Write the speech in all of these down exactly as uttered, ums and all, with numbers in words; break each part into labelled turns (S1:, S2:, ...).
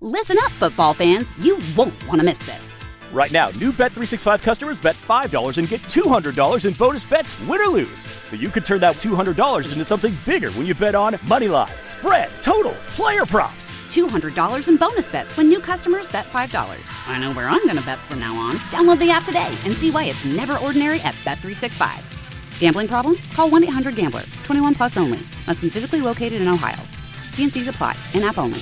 S1: Listen up, football fans. You won't want to miss this.
S2: Right now, new Bet three sixty-five customers bet five dollars and get two hundred dollars in bonus bets, win or lose. So you could turn that two hundred dollars into something bigger when you bet on money line, spread, totals, player props.
S1: two hundred dollars in bonus bets when new customers bet five dollars. I know where I'm going to bet from now on. Download the app today and see why it's never ordinary at Bet three sixty-five. Gambling problem? Call one eight hundred gambler. twenty-one plus only. Must be physically located in Ohio. T and C's apply. In-app only.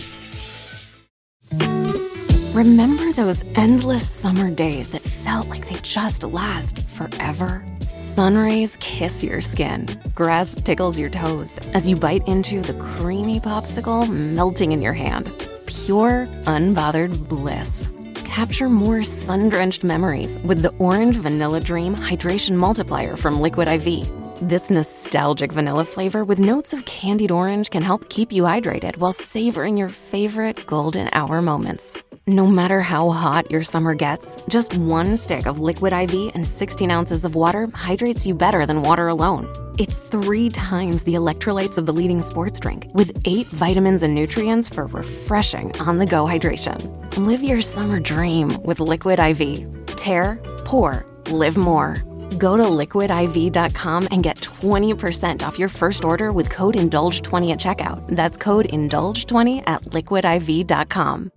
S3: Remember those endless summer days that felt like they just last forever? Sun rays kiss your skin. Grass tickles your toes as you bite into the creamy popsicle melting in your hand. Pure, unbothered bliss. Capture more sun-drenched memories with the Orange Vanilla Dream Hydration Multiplier from Liquid I V. This nostalgic vanilla flavor with notes of candied orange can help keep you hydrated while savoring your favorite golden hour moments. No matter how hot your summer gets, just one stick of Liquid I V and sixteen ounces of water hydrates you better than water alone. It's three times the electrolytes of the leading sports drink, with eight vitamins and nutrients for refreshing on-the-go hydration. Live your summer dream with Liquid I V. Tear, pour, live more. Go to liquid I V dot com and get twenty percent off your first order with code indulge twenty at checkout. That's code indulge twenty at liquid I V dot com.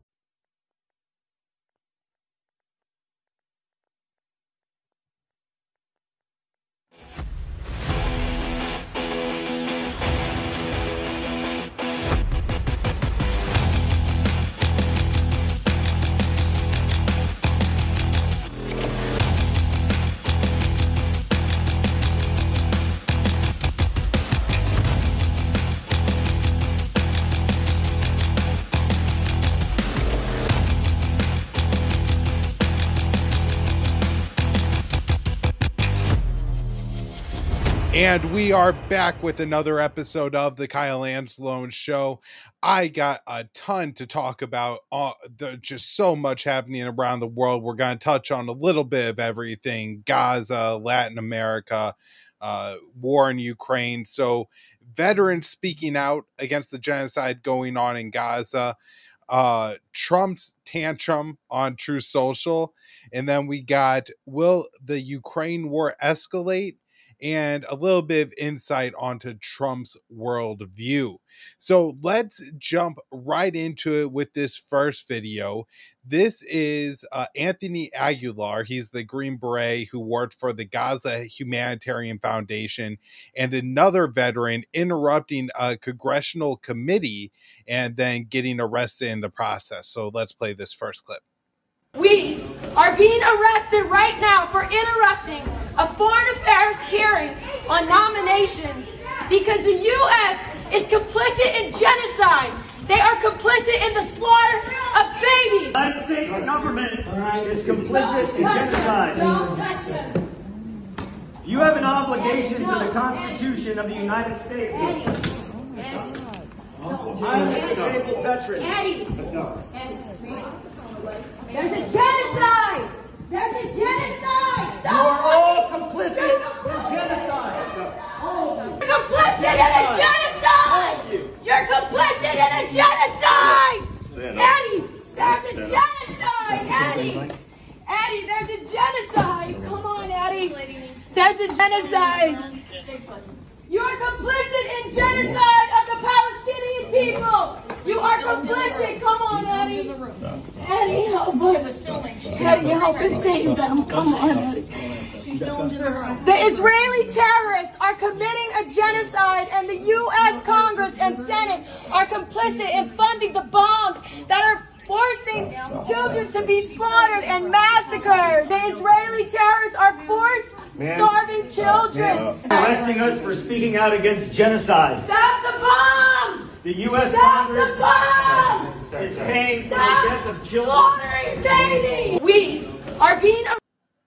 S4: And we are back with another episode of the Kyle Anzalone Show. I got a ton to talk about. Uh, there's just so much happening around the world. We're going to touch on a little bit of everything. Gaza, Latin America, uh, war in Ukraine. So veterans speaking out against the genocide going on in Gaza. Uh, Trump's tantrum on Truth Social. And then we got, will the Ukraine war escalate? And a little bit of insight onto Trump's worldview. So let's jump right into it with this first video. This is uh, Anthony Aguilar. He's the Green Beret who worked for the Gaza Humanitarian Foundation, and another veteran interrupting a congressional committee and then getting arrested in the process. So let's play this first clip.
S5: We are being arrested right now for interrupting a foreign affairs hearing on nominations because the U S is complicit in genocide. They are complicit in the slaughter of babies.
S6: The United States government is complicit in genocide.
S5: Don't touch them.
S6: You have an obligation to the Constitution of the United States.
S5: Eddie. Eddie.
S6: I am a disabled veteran.
S5: Eddie. Eddie. There's a genocide! There's a genocide! Stop!
S6: You are all complicit in genocide.
S5: You're complicit in a genocide! You're complicit in a genocide! Eddie, there's a genocide! Eddie! Eddie, there's a genocide! Come on, Eddie! There's a genocide! You're complicit in genocide of the Palestinian people! You are complicit! Come on, Eddie! Eddie, help us! Eddie, help us save them! Come on, Eddie! The Israeli terrorists are committing a genocide, and the U S Congress and Senate are complicit in funding the bombs that are forcing children to be slaughtered and massacred. The Israeli terrorists are forced starving children.
S6: Arresting us for speaking out against genocide.
S5: Stop the bombs!
S6: The U S
S5: Stop
S6: Congress
S5: the bombs!
S6: is paying for the
S5: Stop
S6: death of children.
S5: slaughtering babies! We are being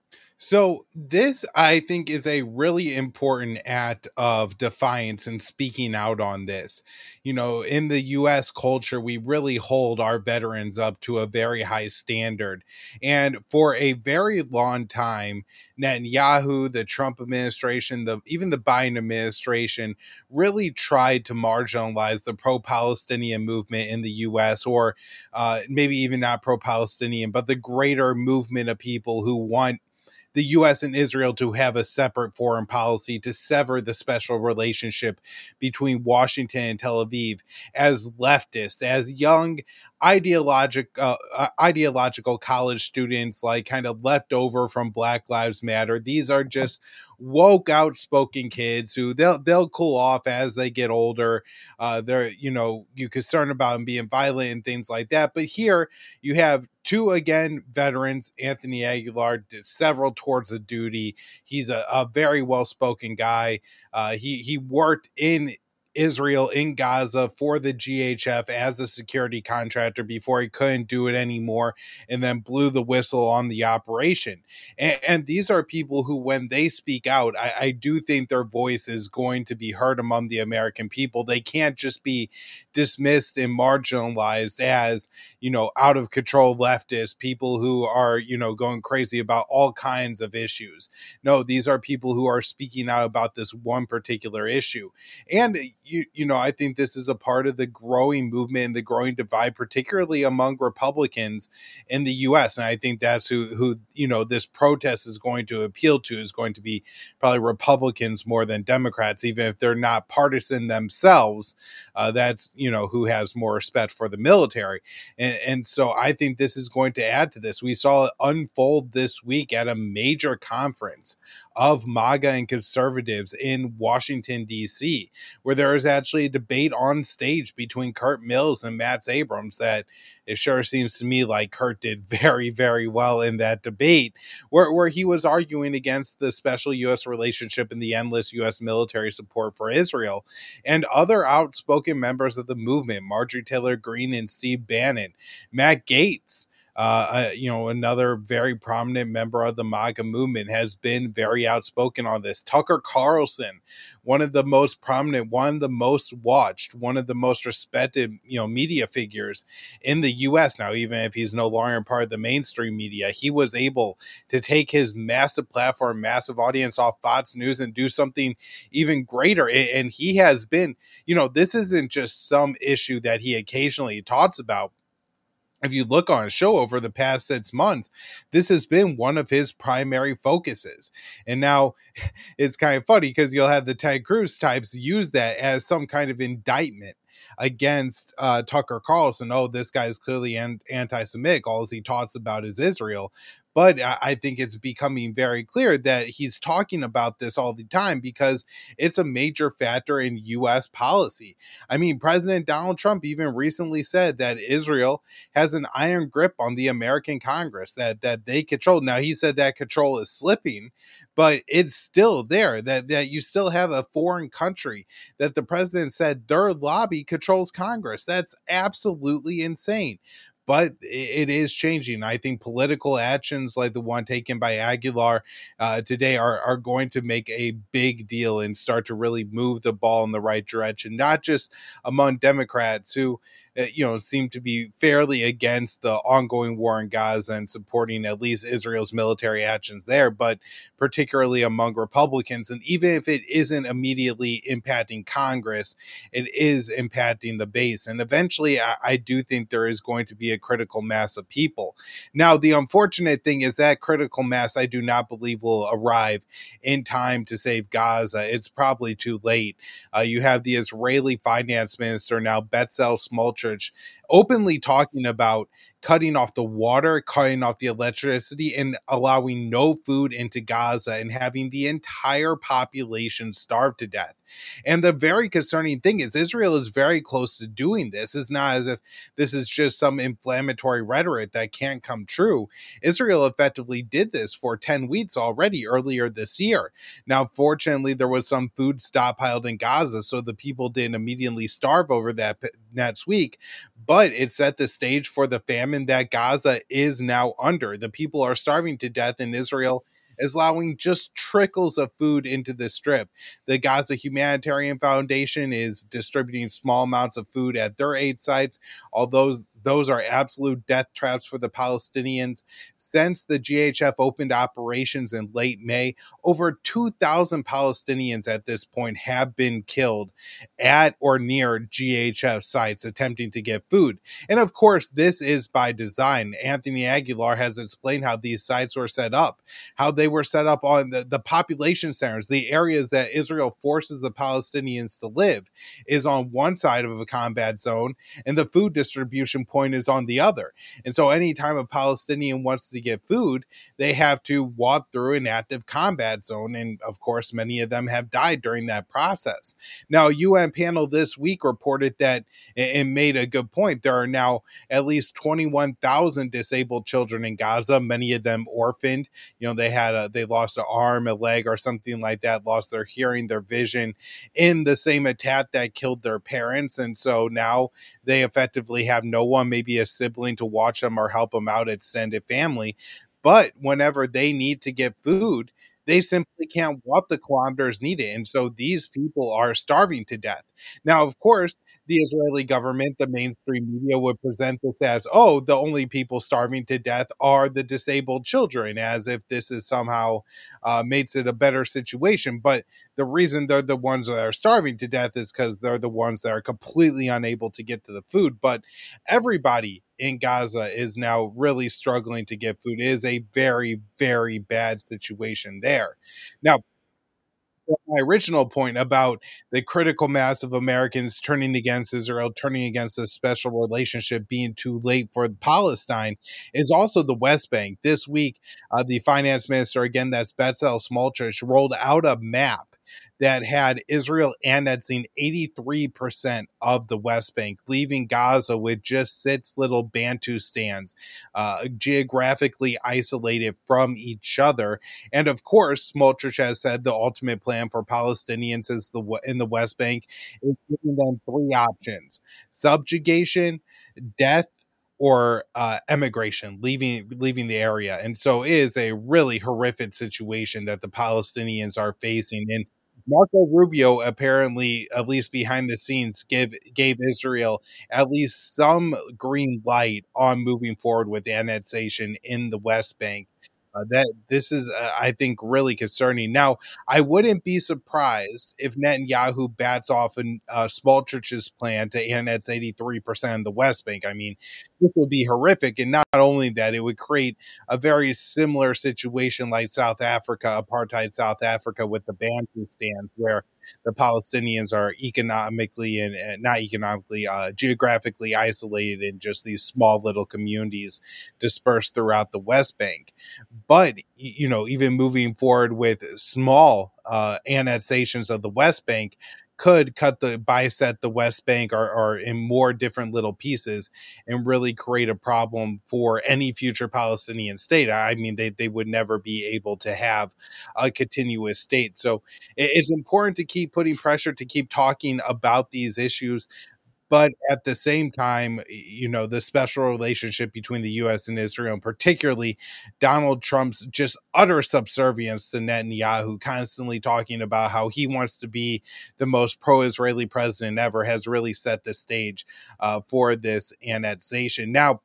S4: So this, I think, is a really important act of defiance and speaking out on this. You know, in the U S culture, we really hold our veterans up to a very high standard. And for a very long time, Netanyahu, the Trump administration, the even the Biden administration really tried to marginalize the pro-Palestinian movement in the U S, or uh, maybe even not pro-Palestinian, but the greater movement of people who want the U S and Israel to have a separate foreign policy, to sever the special relationship between Washington and Tel Aviv. As leftists, as young ideologic uh, uh, ideological college students, like kind of left over from Black Lives Matter, these are just woke, outspoken kids who they'll they'll cool off as they get older. Uh, they're, you know, you concerned about them being violent and things like that. But here you have two, again, veterans. Anthony Aguilar did several tours of duty. He's a, a very well-spoken guy. Uh, he he worked in Israel, in Gaza, for the G H F as a security contractor before he couldn't do it anymore, and then blew the whistle on the operation. And, and these are people who, when they speak out, I, I do think their voice is going to be heard among the American people. They can't just be dismissed and marginalized as, you know, out of control leftists, people who are, you know, going crazy about all kinds of issues. No, these are people who are speaking out about this one particular issue. And You, you know, I think this is a part of the growing movement and the growing divide, particularly among Republicans in the U S. And I think that's who, who, you know, this protest is going to appeal to, is going to be probably Republicans more than Democrats, even if they're not partisan themselves. Uh, that's, you know, who has more respect for the military. And, and so I think this is going to add to this. We saw it unfold this week at a major conference of MAGA and conservatives in Washington, D C, where there is actually a debate on stage between Kurt Mills and Matt Abrams that it sure seems to me like Kurt did very, very well in that debate, where, where he was arguing against the special U S relationship and the endless U S military support for Israel. And other outspoken members of the movement, Marjorie Taylor Greene and Steve Bannon, Matt Gaetz, Uh, uh, you know, another very prominent member of the MAGA movement, has been very outspoken on this. Tucker Carlson, one of the most prominent, one of the most watched, one of the most respected, you know, media figures in the U S now, even if he's no longer part of the mainstream media, he was able to take his massive platform, massive audience off Fox News and do something even greater. And he has been, you know, this isn't just some issue that he occasionally talks about. If you look on his show over the past six months, this has been one of his primary focuses. And now it's kind of funny because you'll have the Ted Cruz types use that as some kind of indictment against uh, Tucker Carlson. Oh, this guy is clearly an- anti-Semitic. All he talks about is Israel. But I think it's becoming very clear that he's talking about this all the time because it's a major factor in U S policy. I mean, President Donald Trump even recently said that Israel has an iron grip on the American Congress, that that they control. Now, he said that control is slipping, but it's still there, that, that you still have a foreign country that the president said their lobby controls Congress. That's absolutely insane. But it is changing. I think political actions like the one taken by Aguilar uh, today are, are going to make a big deal and start to really move the ball in the right direction, not just among Democrats who, uh, you know, seem to be fairly against the ongoing war in Gaza and supporting at least Israel's military actions there, but particularly among Republicans. And even if it isn't immediately impacting Congress, it is impacting the base. And eventually, I, I do think there is going to be a critical mass of people. Now, the unfortunate thing is that critical mass, I do not believe, will arrive in time to save Gaza. It's probably too late. Uh, you have the Israeli finance minister now, Bezalel Smotrich, openly talking about cutting off the water, cutting off the electricity, and allowing no food into Gaza and having the entire population starve to death. And the very concerning thing is Israel is very close to doing this. It's not as if this is just some inflammatory rhetoric that can't come true. Israel effectively did this for ten weeks already earlier this year. Now, fortunately, there was some food stockpiled in Gaza, so the people didn't immediately starve over that next week, but it set the stage for the famine that Gaza is now under. The people are starving to death in Israel. is allowing just trickles of food into the strip. The Gaza Humanitarian Foundation is distributing small amounts of food at their aid sites, although those are absolute death traps for the Palestinians. Since the G H F opened operations in late May, over two thousand Palestinians at this point have been killed at or near G H F sites attempting to get food. And of course, this is by design. Anthony Aguilar has explained how these sites were set up, how they were set up on the, the population centers, the areas that Israel forces the Palestinians to live is on one side of a combat zone, and the food distribution point is on the other. And so anytime a Palestinian wants to get food, they have to walk through an active combat zone. And of course, many of them have died during that process. Now, a U N panel this week reported that and made a good point. There are now at least twenty-one thousand disabled children in Gaza, many of them orphaned. You know, they had a, they lost an arm, a leg, or something like that, lost their hearing, their vision in the same attack that killed their parents. And so now they effectively have no one, maybe a sibling to watch them or help them out, extended family. But whenever they need to get food, they simply can't walk the kilometers needed. And so these people are starving to death. Now, of course, the Israeli government, the mainstream media would present this as, oh, the only people starving to death are the disabled children, as if this is somehow uh, makes it a better situation. But the reason they're the ones that are starving to death is because they're the ones that are completely unable to get to the food. But everybody in Gaza is now really struggling to get food. It is a very, very bad situation there. Now, my original point about the critical mass of Americans turning against Israel, turning against this special relationship, being too late for Palestine, is also the West Bank. This week, uh, the finance minister, again, that's Bezalel Smotrich, rolled out a map that had Israel annexing eighty-three percent of the West Bank, leaving Gaza with just six little Bantustans, uh, geographically isolated from each other. And of course, Smotrich has said the ultimate plan for Palestinians is the in the West Bank is giving them three options: subjugation, death, or uh, emigration, leaving leaving the area. And so it is a really horrific situation that the Palestinians are facing. And Marco Rubio apparently, at least behind the scenes, give gave Israel at least some green light on moving forward with annexation in the West Bank. Uh, that this is, uh, I think, really concerning. Now, I wouldn't be surprised if Netanyahu bats off in uh, Smotrich's plan to annex eighty-three percent of the West Bank. I mean, this would be horrific. And not only that, it would create a very similar situation like South Africa, apartheid South Africa, with the Bantustans, where the Palestinians are economically and, and not economically, uh, geographically isolated in just these small little communities dispersed throughout the West Bank. But, you know, even moving forward with small uh, annexations of the West Bank could cut the bisect the West Bank or, or in more different little pieces and really create a problem for any future Palestinian state. I mean, they, they would never be able to have a continuous state. So it's important to keep putting pressure, to keep talking about these issues. But at the same time, you know, the special relationship between the U S and Israel, and particularly Donald Trump's just utter subservience to Netanyahu, constantly talking about how he wants to be the most pro-Israeli president ever, has really set the stage uh, for this annexation. Now,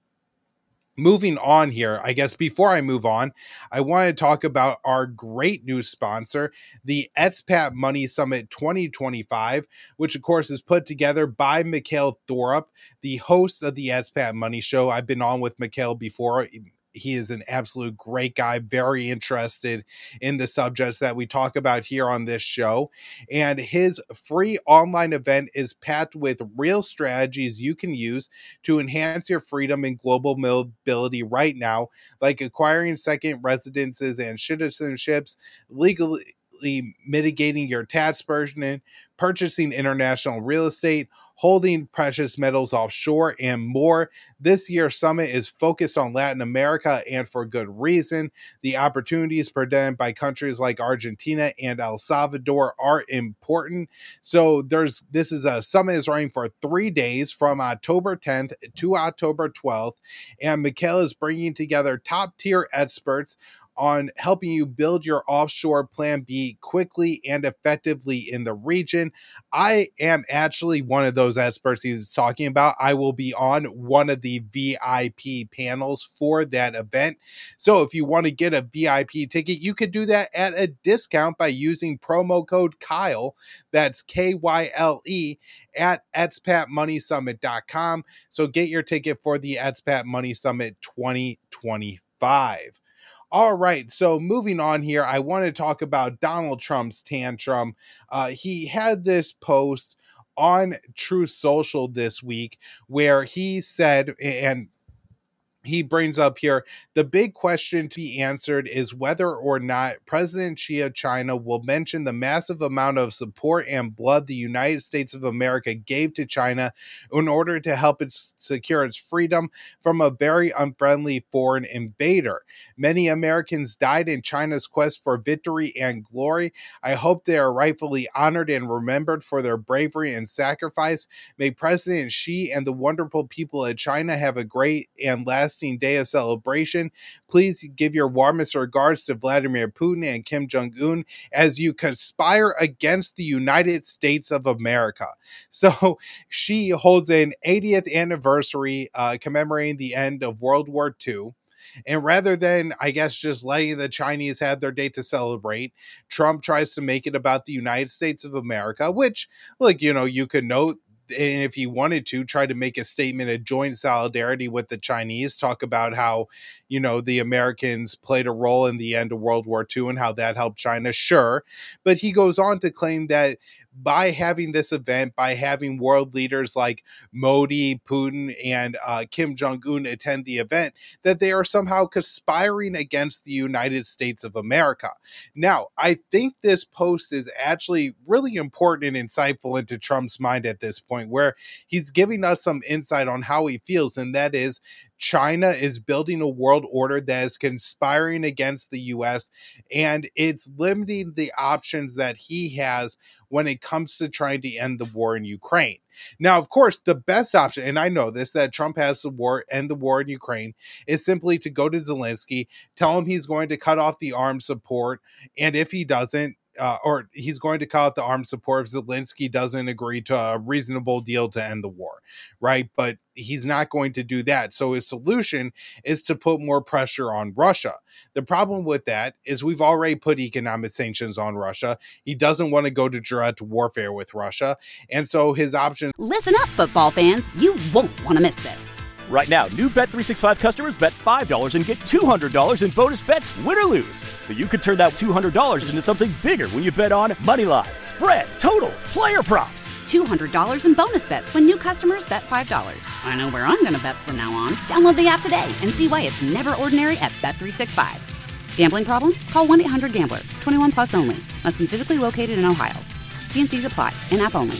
S4: moving on here, I guess before I move on, I want to talk about our great new sponsor, the Expat Money Summit twenty twenty-five, which of course is put together by Mikhail Thorup, the host of the Expat Money Show. I've been on with Mikhail before. He is an absolute great guy, very interested in the subjects that we talk about here on this show. And his free online event is packed with real strategies you can use to enhance your freedom and global mobility right now, like acquiring second residences and citizenships, legally mitigating your tax burden, purchasing international real estate, holding precious metals offshore, and more. This year's summit is focused on Latin America, and for good reason. The opportunities presented by countries like Argentina and El Salvador are important. So there's this is a summit is running for three days from October tenth to October twelfth, and Mikhail is bringing together top tier experts on helping you build your offshore plan B quickly and effectively in the region. I am actually one of those experts he's talking about. I will be on one of the V I P panels for that event. So if you want to get a V I P ticket, you could do that at a discount by using promo code Kyle. That's K Y L E at expat money summit dot com. So get your ticket for the Expat Money Summit twenty twenty-five. All right, so moving on here, I want to talk about Donald Trump's tantrum. Uh, he had this post on Truth Social this week where he said, and he brings up here, the big question to be answered is whether or not President Xi of China will mention the massive amount of support and blood the United States of America gave to China in order to help it secure its freedom from a very unfriendly foreign invader. Many Americans died in China's quest for victory and glory. I hope they are rightfully honored and remembered for their bravery and sacrifice. May President Xi and the wonderful people of China have a great and lasting day of celebration. Please give your warmest regards to Vladimir Putin and Kim Jong-un as you conspire against the United States of America. So Xi holds an eightieth anniversary uh, commemorating the end of World War Two. And rather than, I guess, just letting the Chinese have their day to celebrate, Trump tries to make it about the United States of America, which, like, you know, you could note, and if he wanted to, try to make a statement of joint solidarity with the Chinese, talk about how, you know, the Americans played a role in the end of World War Two and how that helped China, sure. But he goes on to claim that by having this event, by having world leaders like Modi, Putin, and uh, Kim Jong-un attend the event, that they are somehow conspiring against the United States of America. Now, I think this post is actually really important and insightful into Trump's mind at this point, where he's giving us some insight on how he feels, and that is China is building a world order that is conspiring against the U S, and it's limiting the options that he has when it comes to trying to end the war in Ukraine. Now, of course, the best option, and I know this, that Trump has to war, end the war in Ukraine, is simply to go to Zelensky, tell him he's going to cut off the arms support, and if he doesn't, Uh, or he's going to cut out the arms support if Zelensky doesn't agree to a reasonable deal to end the war, right? But he's not going to do that. So his solution is to put more pressure on Russia. The problem with that is we've already put economic sanctions on Russia. He doesn't want to go to direct warfare with Russia. And so his option...
S1: Listen up, football fans. You won't want to miss this.
S2: Right now, new Bet three sixty-five customers bet five dollars and get two hundred dollars in bonus bets, win or lose. So you could turn that two hundred dollars into something bigger when you bet on money line, spread, totals, player props.
S1: two hundred dollars in bonus bets when new customers bet five dollars. I know where I'm going to bet from now on. Download the app today and see why it's never ordinary at Bet three sixty-five. Gambling problem? Call one eight hundred gambler. twenty-one plus only. Must be physically located in Ohio. T and C's apply. In-app only.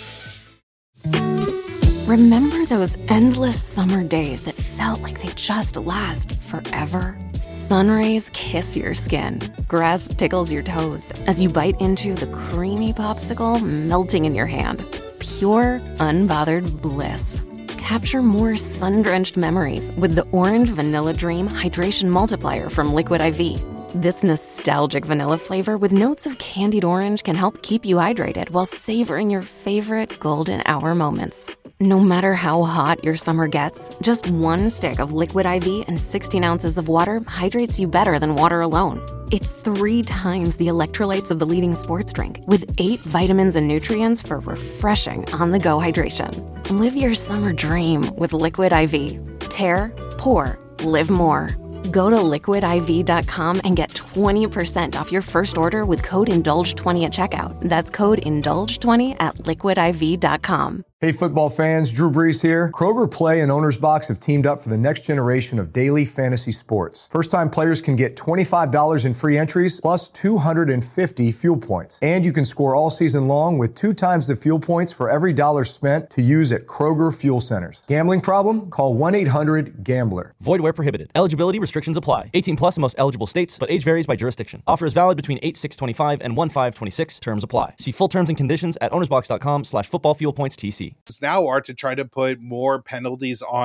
S3: Remember those endless summer days that felt like they just last forever? Sun rays kiss your skin. Grass tickles your toes as you bite into the creamy popsicle melting in your hand. Pure, unbothered bliss. Capture more sun-drenched memories with the Orange Vanilla Dream Hydration Multiplier from Liquid I V. This nostalgic vanilla flavor with notes of candied orange can help keep you hydrated while savoring your favorite golden hour moments. No matter how hot your summer gets, just one stick of Liquid I V and sixteen ounces of water hydrates you better than water alone. It's three times the electrolytes of the leading sports drink, with eight vitamins and nutrients for refreshing on-the-go hydration. Live your summer dream with Liquid I V. Tear, pour, live more. Go to liquid I V dot com and get twenty percent off your first order with code indulge twenty at checkout. That's code indulge twenty at liquid I V dot com.
S7: Hey football fans, Drew Brees here. Kroger Play and Owner's Box have teamed up for the next generation of daily fantasy sports. First-time players can get twenty-five dollars in free entries plus two hundred fifty fuel points. And you can score all season long with two times the fuel points for every dollar spent to use at Kroger Fuel Centers. Gambling problem? Call one eight hundred gambler.
S8: Void where prohibited. Eligibility restrictions apply. eighteen plus in most eligible states, but age varies by jurisdiction. Offer is valid between eight six twenty-five and one five twenty-six. Terms apply. See full terms and conditions at ownersbox dot com slash football fuel points T C.
S4: Now are to try to put more penalties on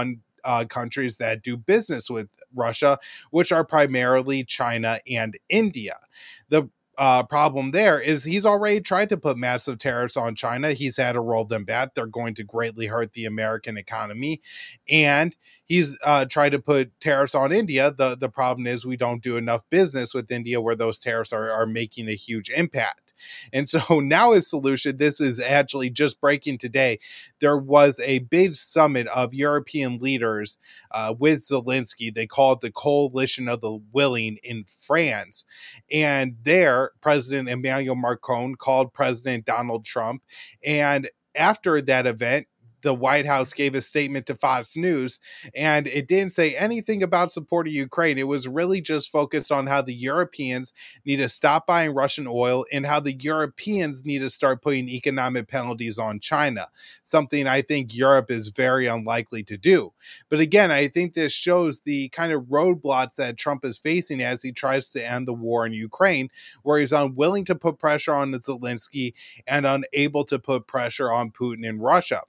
S4: uh, countries that do business with Russia, which are primarily China and India. The Uh, problem there is he's already tried to put massive tariffs on China. He's had to roll them back. They're going to greatly hurt the American economy. And he's uh, tried to put tariffs on India. The, the problem is we don't do enough business with India where those tariffs are, are making a huge impact. And so now his solution, this is actually just breaking today. There was a big summit of European leaders uh, with Zelensky. They call it the Coalition of the Willing in France. And there, President Emmanuel Macron called President Donald Trump. And after that event, the White House gave a statement to Fox News, and it didn't say anything about supporting Ukraine. It was really just focused on how the Europeans need to stop buying Russian oil and how the Europeans need to start putting economic penalties on China, something I think Europe is very unlikely to do. But again, I think this shows the kind of roadblocks that Trump is facing as he tries to end the war in Ukraine, where he's unwilling to put pressure on Zelensky and unable to put pressure on Putin in Russia.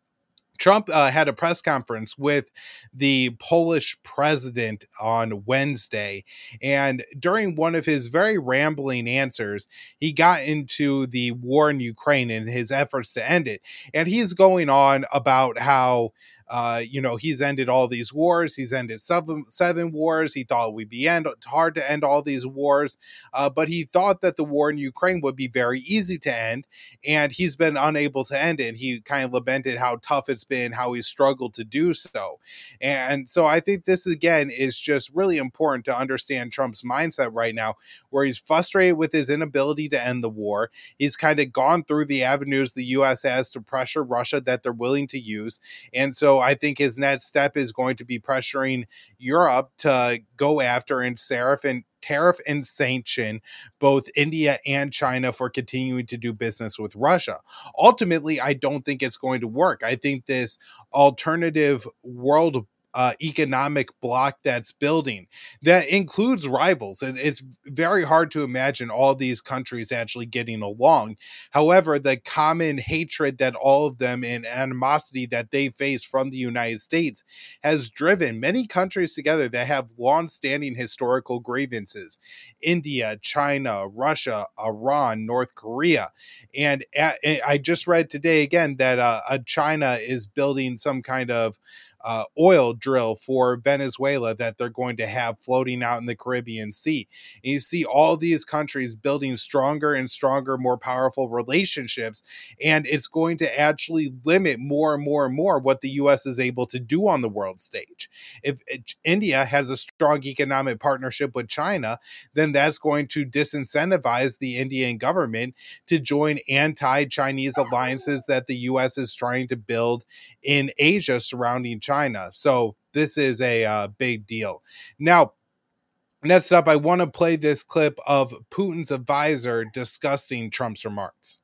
S4: Trump uh, had a press conference with the Polish president on Wednesday, and during one of his very rambling answers, he got into the war in Ukraine and his efforts to end it. And he's going on about how Uh, you know, he's ended all these wars. He's ended seven, seven wars. He thought it would be end, hard to end all these wars, uh, but he thought that the war in Ukraine would be very easy to end, and he's been unable to end it. He kind of lamented how tough it's been, how he's struggled to do so. And so I think this, again, is just really important to understand Trump's mindset right now, where he's frustrated with his inability to end the war. He's kind of gone through the avenues the U S has to pressure Russia that they're willing to use. And so I think his next step is going to be pressuring Europe to go after and tariff and tariff and sanction both India and China for continuing to do business with Russia. Ultimately, I don't think it's going to work. I think this alternative world Uh, economic bloc that's building that includes rivals. It, it's very hard to imagine all these countries actually getting along. However, the common hatred that all of them and animosity that they face from the United States has driven many countries together that have long-standing historical grievances. India, China, Russia, Iran, North Korea. And uh, I just read today again that uh, China is building some kind of Uh, oil drill for Venezuela that they're going to have floating out in the Caribbean Sea. And you see all these countries building stronger and stronger, more powerful relationships, and it's going to actually limit more and more and more what the U S is able to do on the world stage. If it, India has a strong economic partnership with China, then that's going to disincentivize the Indian government to join anti-Chinese alliances that the U S is trying to build in Asia surrounding China. China. So this is a uh, big deal. Now, next up, I want to play this clip of Putin's advisor discussing Trump's remarks.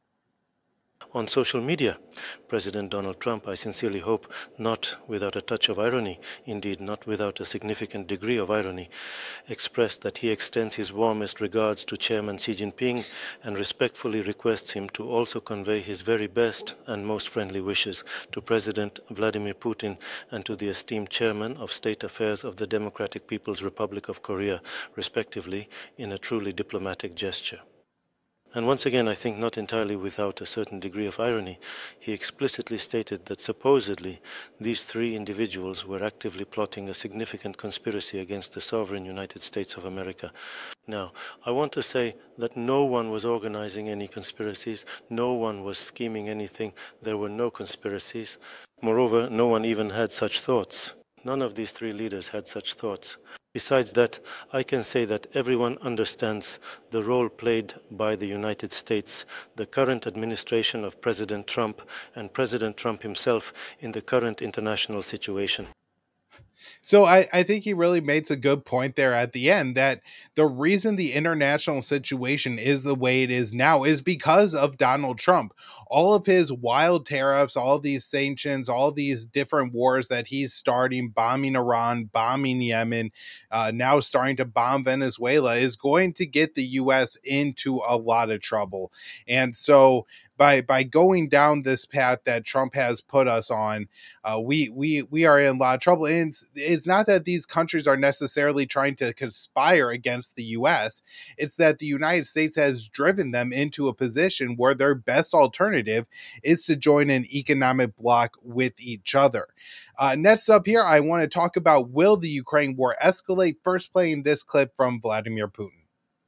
S9: On social media, President Donald Trump, I sincerely hope, not without a touch of irony, indeed not without a significant degree of irony, expressed that he extends his warmest regards to Chairman Xi Jinping and respectfully requests him to also convey his very best and most friendly wishes to President Vladimir Putin and to the esteemed Chairman of State Affairs of the Democratic People's Republic of Korea, respectively, in a truly diplomatic gesture. And once again, I think not entirely without a certain degree of irony, he explicitly stated that supposedly these three individuals were actively plotting a significant conspiracy against the sovereign United States of America. Now, I want to say that no one was organizing any conspiracies, no one was scheming anything, there were no conspiracies. Moreover, no one even had such thoughts. None of these three leaders had such thoughts. Besides that, I can say that everyone understands the role played by the United States, the current administration of President Trump, and President Trump himself in the current international situation.
S4: So I, I think he really makes a good point there at the end, that the reason the international situation is the way it is now is because of Donald Trump. All of his wild tariffs, all these sanctions, all these different wars that he's starting, bombing Iran, bombing Yemen, uh, now starting to bomb Venezuela, is going to get the U S into a lot of trouble. And so by by going down this path that Trump has put us on, uh, we we we are in a lot of trouble. And it's, it's not that these countries are necessarily trying to conspire against the U S. It's that the United States has driven them into a position where their best alternative is to join an economic bloc with each other. Uh, next up here, I want to talk about, will the Ukraine war escalate? First, playing this clip from Vladimir Putin.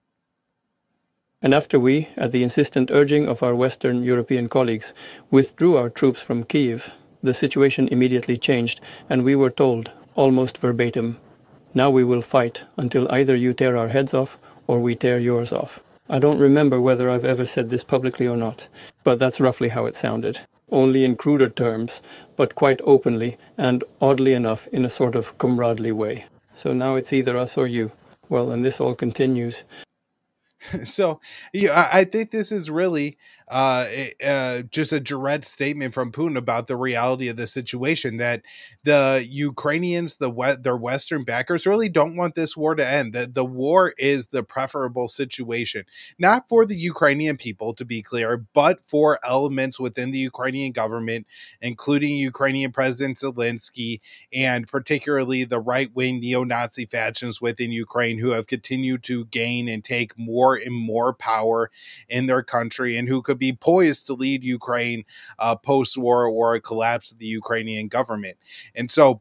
S10: And after we, at the insistent urging of our Western European colleagues, withdrew our troops from Kyiv, the situation immediately changed, and we were told, almost verbatim, "Now we will fight until either you tear our heads off or we tear yours off." I don't remember whether I've ever said this publicly or not, but that's roughly how it sounded. Only in cruder terms, but quite openly, and oddly enough, in a sort of comradely way. So now it's either us or you. Well, and this all continues.
S4: So, yeah, I think this is really uh, uh, just a direct statement from Putin about the reality of the situation, that the Ukrainians, the we- their Western backers, really don't want this war to end. The, the war is the preferable situation, not for the Ukrainian people, to be clear, but for elements within the Ukrainian government, including Ukrainian President Zelensky, and particularly the right-wing neo-Nazi factions within Ukraine, who have continued to gain and take more and more power in their country, and who could be poised to lead Ukraine uh, post-war or a collapse of the Ukrainian government. And so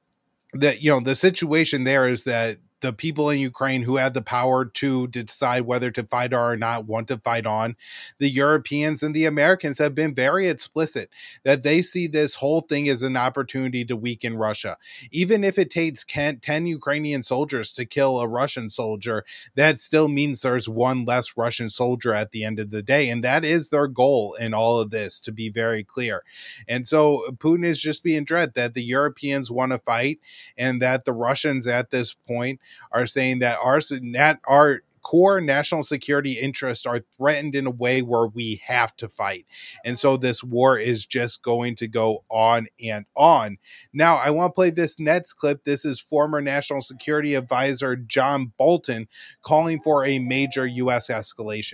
S4: that, you know, the situation there is that the people in Ukraine who have the power to decide whether to fight or not want to fight on. The Europeans and the Americans have been very explicit that they see this whole thing as an opportunity to weaken Russia. Even if it takes ten Ukrainian soldiers to kill a Russian soldier, that still means there's one less Russian soldier at the end of the day. And that is their goal in all of this, to be very clear. And so Putin is just being dread that the Europeans want to fight, and that the Russians at this point are saying that our, our core national security interests are threatened in a way where we have to fight. And so this war is just going to go on and on. Now, I want to play this next clip. This is former National Security Advisor John Bolton calling for a major U S escalation.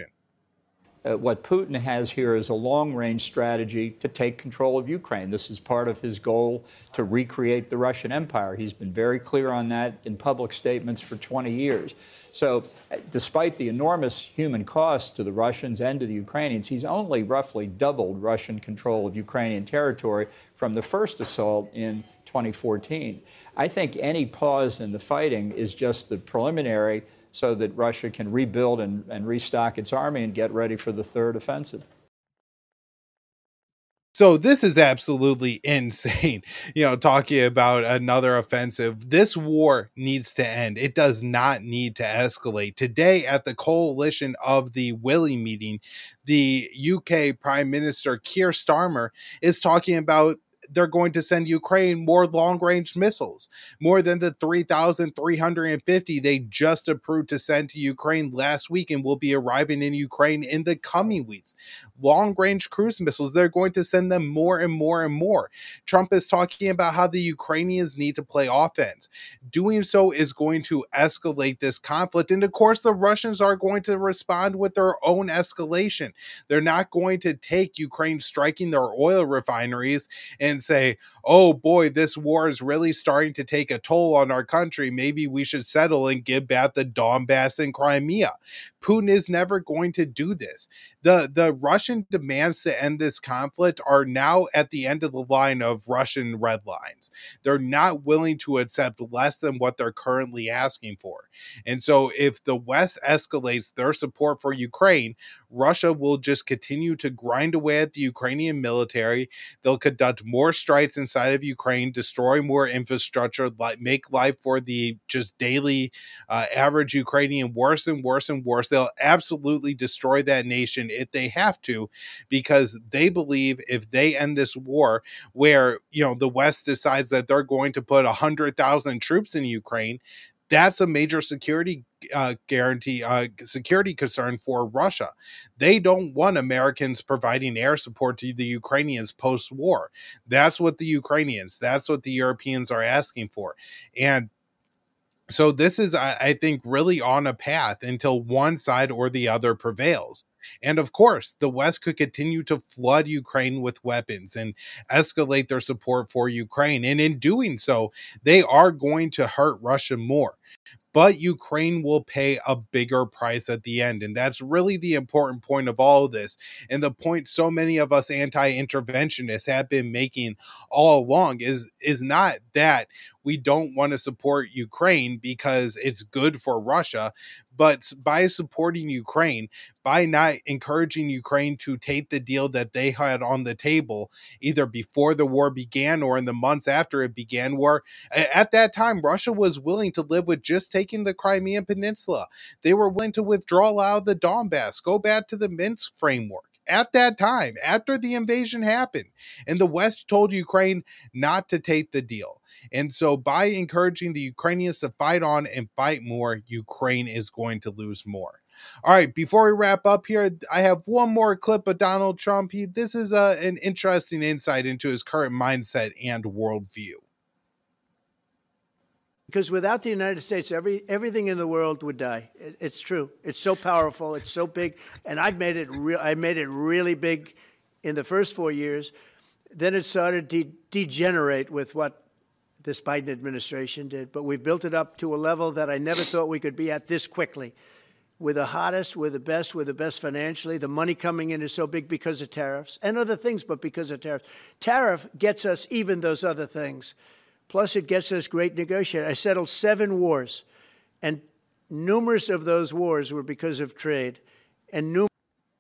S11: Uh, what Putin has here is a long-range strategy to take control of Ukraine. This is part of his goal to recreate the Russian Empire. He's been very clear on that in public statements for twenty years. So uh, despite the enormous human cost to the Russians and to the Ukrainians, he's only roughly doubled Russian control of Ukrainian territory from the first assault in twenty fourteen. I think any pause in the fighting is just the preliminary so that Russia can rebuild and, and restock its army and get ready for the third offensive.
S4: So this is absolutely insane, you know, talking about another offensive. This war needs to end. It does not need to escalate. Today at the coalition of the Willie meeting, the U K Prime Minister Keir Starmer is talking about they're going to send Ukraine more long-range missiles, more than the three thousand three hundred fifty they just approved to send to Ukraine last week and will be arriving in Ukraine in the coming weeks. Long-range cruise missiles, they're going to send them more and more and more. Trump is talking about how the Ukrainians need to play offense. Doing so is going to escalate this conflict. And of course, the Russians are going to respond with their own escalation. They're not going to take Ukraine striking their oil refineries and say, oh boy, this war is really starting to take a toll on our country. Maybe we should settle and give back the Donbass and Crimea. Putin is never going to do this. The, the Russian demands to end this conflict are now at the end of the line of Russian red lines. They're not willing to accept less than what they're currently asking for. And so if the West escalates their support for Ukraine, Russia will just continue to grind away at the Ukrainian military. They'll conduct more strikes inside of Ukraine, destroy more infrastructure, make life for the just daily uh, average Ukrainian worse and worse and worse. They'll absolutely destroy that nation if they have to, because they believe if they end this war where, you know, the West decides that they're going to put one hundred thousand troops in Ukraine, that's a major security uh, guarantee, uh, security concern for Russia. They don't want Americans providing air support to the Ukrainians post-war. That's what the Ukrainians, that's what the Europeans are asking for. And so this is, I, I think, really on a path until one side or the other prevails. And of course, the West could continue to flood Ukraine with weapons and escalate their support for Ukraine. And in doing so, they are going to hurt Russia more. But Ukraine will pay a bigger price at the end. And that's really the important point of all of this. And the point so many of us anti-interventionists have been making all along is, is not that we don't want to support Ukraine because it's good for Russia, but by supporting Ukraine, by not encouraging Ukraine to take the deal that they had on the table, either before the war began or in the months after it began, where at that time, Russia was willing to live with just taking the Crimean Peninsula. They were willing to withdraw out of the Donbass, go back to the Minsk framework. At that time, after the invasion happened, and the West told Ukraine not to take the deal. And so by encouraging the Ukrainians to fight on and fight more, Ukraine is going to lose more. All right, before we wrap up here, I have one more clip of Donald Trump. He, this is a, an interesting insight into his current mindset and worldview.
S12: Because without the United States, every everything in the world would die. It, it's true. It's so powerful. It's so big, and I made it real. I made it really big in the first four years. Then it started to de- degenerate with what this Biden administration did. But we built it up to a level that I never thought we could be at this quickly. We're the hottest. We're the best. We're the best financially. The money coming in is so big because of tariffs and other things, but because of tariffs. Tariff gets us even those other things. Plus, it gets us great negotiators. I settled seven wars, and numerous of those wars were because of trade. And numerous.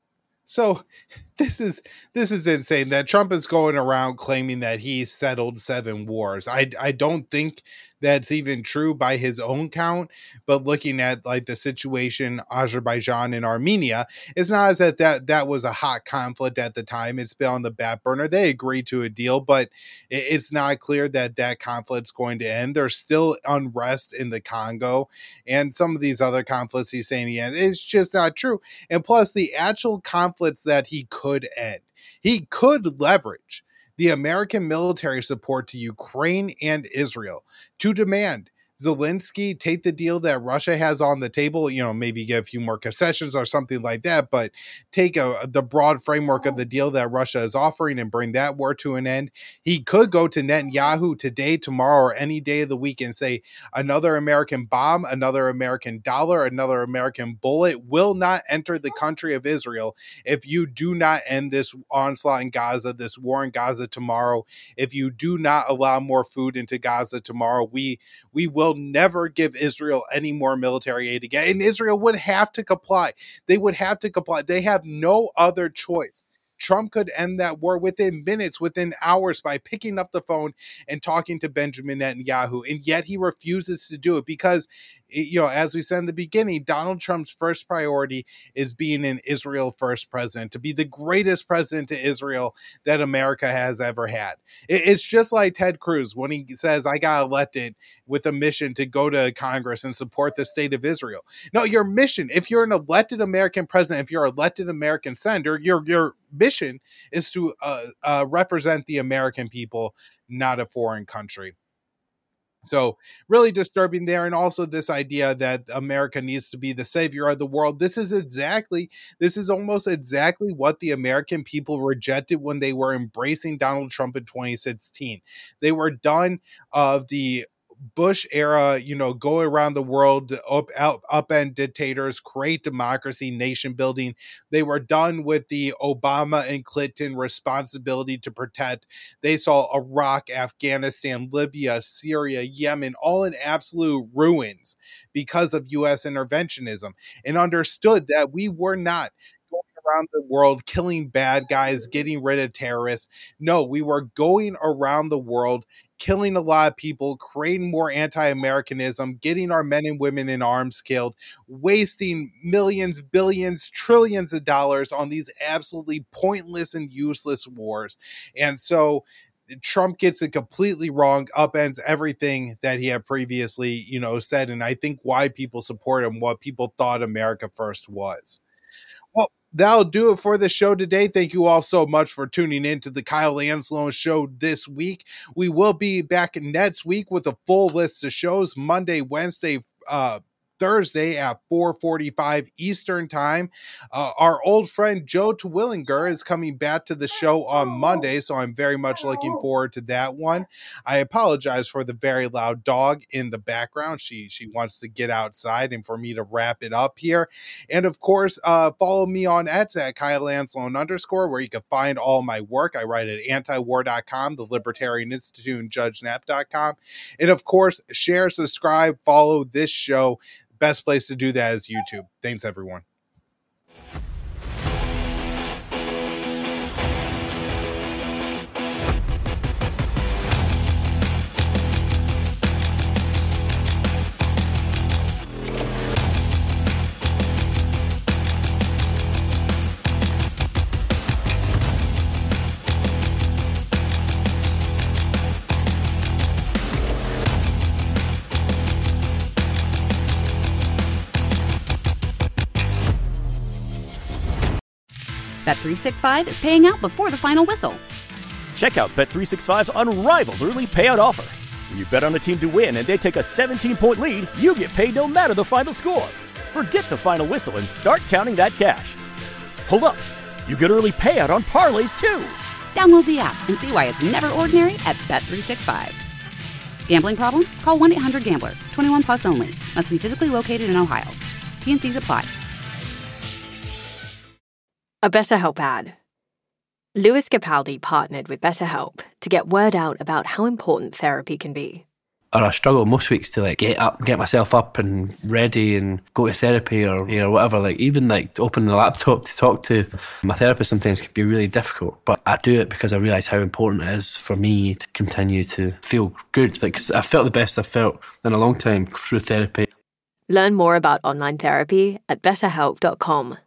S4: So this is this is insane that Trump is going around claiming that he settled seven wars. I, I don't think that's even true by his own count, but looking at like the situation Azerbaijan and Armenia, it's not as if that that was a hot conflict at the time. It's been on the back burner. They agreed to a deal, but it, it's not clear that that conflict's going to end. There's still unrest in the Congo and some of these other conflicts he's saying he ends. It's just not true. And plus the actual conflicts that he could end, he could leverage the American military support to Ukraine and Israel to demand Zelensky take the deal that Russia has on the table, you know, maybe get a few more concessions or something like that, but take a, the broad framework of the deal that Russia is offering and bring that war to an end. He could go to Netanyahu today, tomorrow, or any day of the week and say another American bomb, another American dollar, another American bullet will not enter the country of Israel if you do not end this onslaught in Gaza, this war in Gaza tomorrow. If you do not allow more food into Gaza tomorrow, we we will never give Israel any more military aid again. And Israel would have to comply. They would have to comply. They have no other choice. Trump could end that war within minutes, within hours, by picking up the phone and talking to Benjamin Netanyahu. And yet he refuses to do it because, you know, as we said in the beginning, Donald Trump's first priority is being an Israel first president, to be the greatest president to Israel that America has ever had. It's just like Ted Cruz when he says, I got elected with a mission to go to Congress and support the state of Israel. No, your mission, if you're an elected American president, if you're an elected American senator, your, your mission is to uh, uh, represent the American people, not a foreign country. So really disturbing there. And also this idea that America needs to be the savior of the world. This is exactly, this is almost exactly what the American people rejected when they were embracing Donald Trump in twenty sixteen. They were done of the Bush era, you know, go around the world, up, up, upend dictators, create democracy, nation building. They were done with the Obama and Clinton responsibility to protect. They saw Iraq, Afghanistan, Libya, Syria, Yemen, all in absolute ruins because of U S interventionism, and understood that we were not going around the world killing bad guys, getting rid of terrorists. No, we were going around the world killing a lot of people, creating more anti-Americanism, getting our men and women in arms killed, wasting millions, billions, trillions of dollars on these absolutely pointless and useless wars. And so Trump gets it completely wrong, upends everything that he had previously, you know, said. And I think why people support him, what people thought America First was. Well, that'll do it for the show today. Thank you all so much for tuning in to the Kyle Anslow Show this week. We will be back next week with a full list of shows, Monday, Wednesday, uh, Thursday at four forty-five Eastern Time. Uh, our old friend Joe Twillinger is coming back to the show on Monday, so I'm very much looking forward to that one. I apologize for the very loud dog in the background. She she wants to get outside and for me to wrap it up here. And of course, uh, follow me on X at Kyle Anslone underscore, where you can find all my work. I write at antiwar dot com, the Libertarian Institute, and judge nap dot com. And of course, share, subscribe, follow this show. Best place to do that is YouTube. Thanks, everyone.
S1: Bet three sixty-five is paying out before the final whistle.
S2: Check out Bet three sixty-five's unrivaled early payout offer. When you bet on a team to win and they take a seventeen-point lead, you get paid no matter the final score. Forget the final whistle and start counting that cash. Hold up. You get early payout on parlays, too.
S1: Download the app and see why it's never ordinary at Bet three sixty-five. Gambling problem? Call one eight hundred gambler. twenty-one plus only. Must be physically located in Ohio. T and Cs apply.
S13: A BetterHelp ad. Louis Capaldi partnered with BetterHelp to get word out about how important therapy can be.
S14: Or I struggle most weeks to like get up, get myself up and ready and go to therapy or you know whatever. Like even like to open the laptop to talk to my therapist sometimes can be really difficult. But I do it because I realise how important it is for me to continue to feel good. Like 'cause I felt the best I've felt in a long time through therapy.
S13: Learn more about online therapy at better help dot com.